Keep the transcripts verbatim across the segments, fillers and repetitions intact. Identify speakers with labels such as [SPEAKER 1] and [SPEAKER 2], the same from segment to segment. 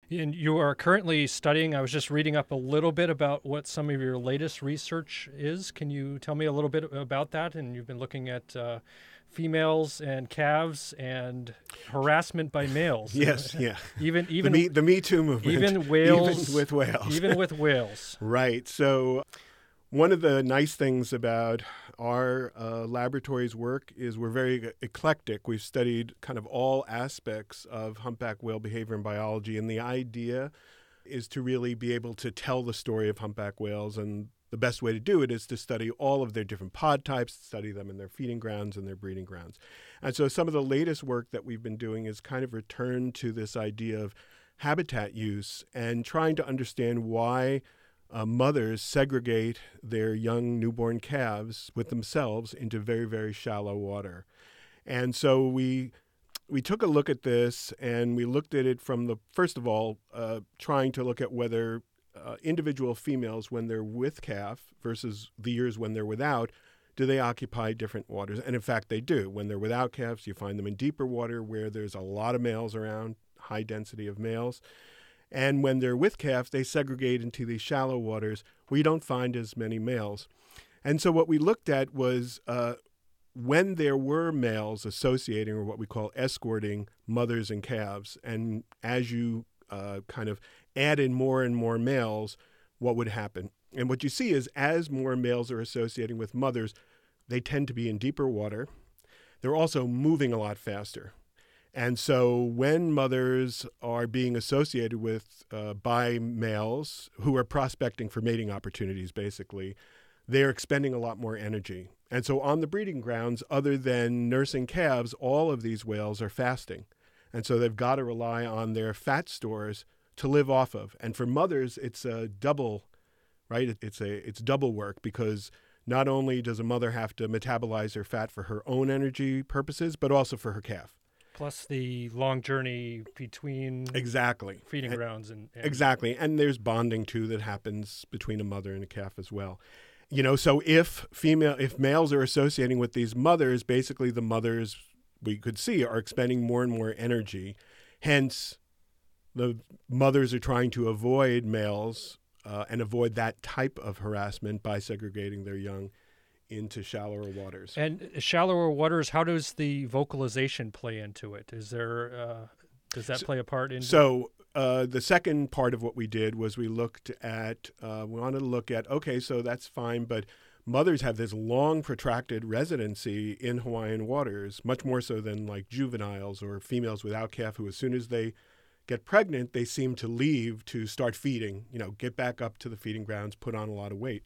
[SPEAKER 1] And you are currently studying, I was just reading up a little bit about what some of your latest research is. Can you tell me a little bit about that? And you've been looking at uh, females and calves and harassment by males.
[SPEAKER 2] Yes, yeah.
[SPEAKER 1] Even even
[SPEAKER 2] the Me, the Me Too movement.
[SPEAKER 1] even whales,
[SPEAKER 2] even with whales,
[SPEAKER 1] even with whales.
[SPEAKER 2] Right. So, one of the nice things about our uh, laboratory's work is we're very eclectic. We've studied kind of all aspects of humpback whale behavior and biology, and the idea is to really be able to tell the story of humpback whales. And the best way to do it is to study all of their different pod types, study them in their feeding grounds and their breeding grounds. And so some of the latest work that we've been doing is kind of return to this idea of habitat use and trying to understand why Uh, mothers segregate their young newborn calves with themselves into very, very shallow water. And so we we took a look at this, and we looked at it from the, first of all, uh, trying to look at whether uh, individual females, when they're with calf versus the years when they're without, do they occupy different waters? And in fact, they do. When they're without calves, you find them in deeper water where there's a lot of males around, high density of males. And when they're with calves, they segregate into these shallow waters where you don't find as many males. And so what we looked at was uh, when there were males associating, or what we call escorting, mothers and calves, and as you uh, kind of add in more and more males, what would happen? And what you see is as more males are associating with mothers, they tend to be in deeper water. They're also moving a lot faster. And so when mothers are being associated with uh, by males who are prospecting for mating opportunities, basically, they're expending a lot more energy. And so on the breeding grounds, other than nursing calves, all of these whales are fasting. And so they've got to rely on their fat stores to live off of. And for mothers, it's a double, right? It's a it's double work, because not only does a mother have to metabolize her fat for her own energy purposes, but also for her calf.
[SPEAKER 1] Plus the long journey between
[SPEAKER 2] exactly
[SPEAKER 1] feeding
[SPEAKER 2] and,
[SPEAKER 1] grounds. and, and
[SPEAKER 2] Exactly. And there's bonding, too, that happens between a mother and a calf as well. You know, so if female, if males are associating with these mothers, basically the mothers, we could see, are expending more and more energy. Hence, the mothers are trying to avoid males uh, and avoid that type of harassment by segregating their young into shallower waters.
[SPEAKER 1] And shallower waters, how does the vocalization play into it? Is there, uh, does that
[SPEAKER 2] so,
[SPEAKER 1] play a part in?
[SPEAKER 2] So uh, the second part of what we did was we looked at, uh, we wanted to look at, okay, so that's fine, but mothers have this long protracted residency in Hawaiian waters, much more so than like juveniles or females without calf, who as soon as they get pregnant, they seem to leave to start feeding, you know, get back up to the feeding grounds, put on a lot of weight.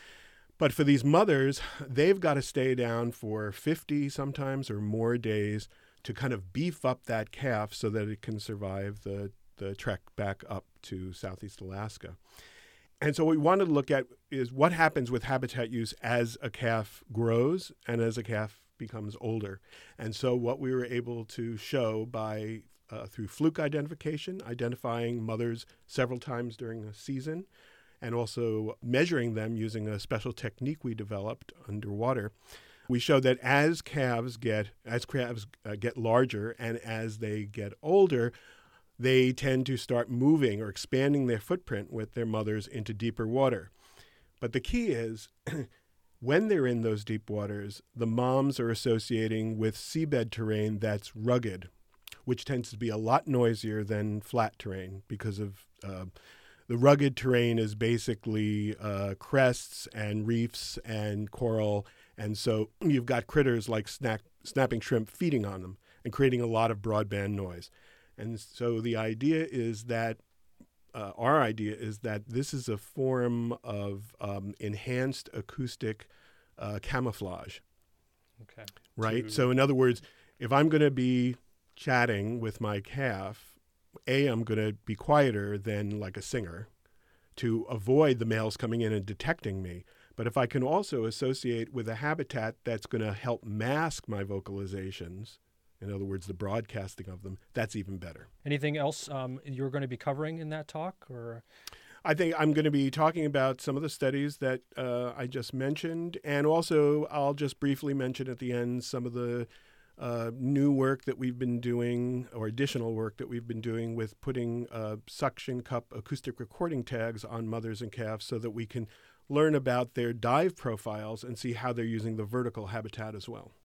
[SPEAKER 2] But for these mothers, they've got to stay down for fifty sometimes or more days to kind of beef up that calf so that it can survive the, the trek back up to Southeast Alaska. And so what we wanted to look at is what happens with habitat use as a calf grows and as a calf becomes older. And so what we were able to show by uh, through fluke identification, identifying mothers several times during a season, and also measuring them using a special technique we developed underwater, we showed that as calves get as calves uh, get larger and as they get older, they tend to start moving or expanding their footprint with their mothers into deeper water. But the key is, when they're in those deep waters, the moms are associating with seabed terrain that's rugged, which tends to be a lot noisier than flat terrain because of uh, the rugged terrain is basically uh, crests and reefs and coral. And so you've got critters like snack, snapping shrimp feeding on them and creating a lot of broadband noise. And so the idea is that, uh, our idea is that this is a form of um, enhanced acoustic uh, camouflage.
[SPEAKER 1] Okay.
[SPEAKER 2] Right?
[SPEAKER 1] To...
[SPEAKER 2] So in other words, if I'm going to be chatting with my calf, A, I'm going to be quieter than like a singer to avoid the males coming in and detecting me. But if I can also associate with a habitat that's going to help mask my vocalizations, in other words, the broadcasting of them, that's even better.
[SPEAKER 1] Anything else um, you're going to be covering in that talk? Or
[SPEAKER 2] I think I'm going to be talking about some of the studies that uh, I just mentioned, and also I'll just briefly mention at the end some of the uh, new work that we've been doing, or additional work that we've been doing with putting uh, suction cup acoustic recording tags on mothers and calves so that we can learn about their dive profiles and see how they're using the vertical habitat as well.